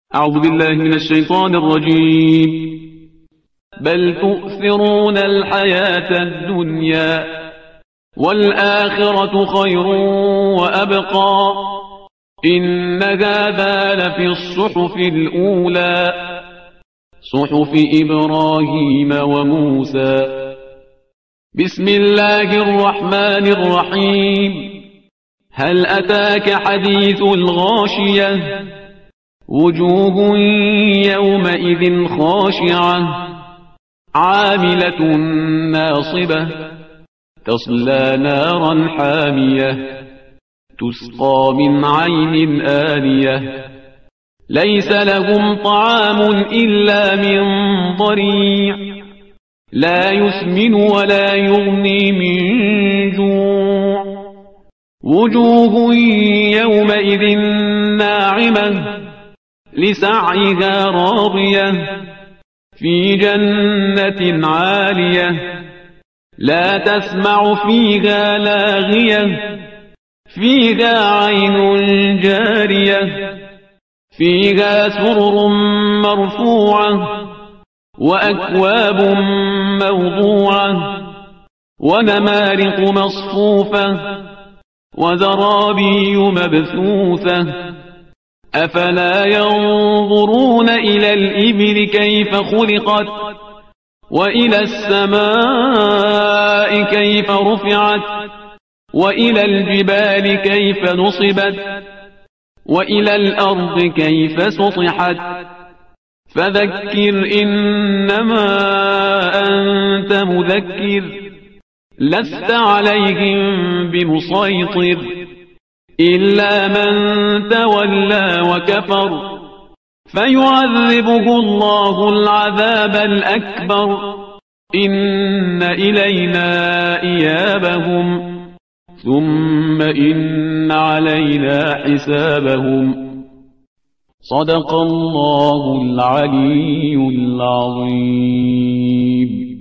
أعوذ بالله من الشيطان الرجيم. بل تؤثرون الحياة الدنيا والآخرة خير وأبقى إن هذا لفي الصحف الأولى صحف إبراهيم وموسى. بسم الله الرحمن الرحيم. هل أتاك حديث الغاشية وجوه يومئذ خاشعة عاملة ناصبة تصلى نارا حامية تسقى من عين آنية ليس لهم طعام إلا من ضريع لا يسمن ولا يغني من جوع وجوه يومئذ ناعمة لسعيها راضية في جنة عالية لا تسمع فيها لاغية فيها عين جارية فيها سرر مرفوعة وأكواب موضوعة ونمارق مصفوفة وزرابي مبثوثة أفلا ينظرون إلى الإبل كيف خلقت وإلى السماء كيف رفعت وإلى الجبال كيف نصبت وإلى الأرض كيف سطحت فذكر إنما أنت مذكر لست عليهم بمسيطر إلا من تولى وكفر فيعذبه الله العذاب الأكبر إن إلينا إيابهم ثم إن علينا حسابهم. صدق الله العلي العظيم.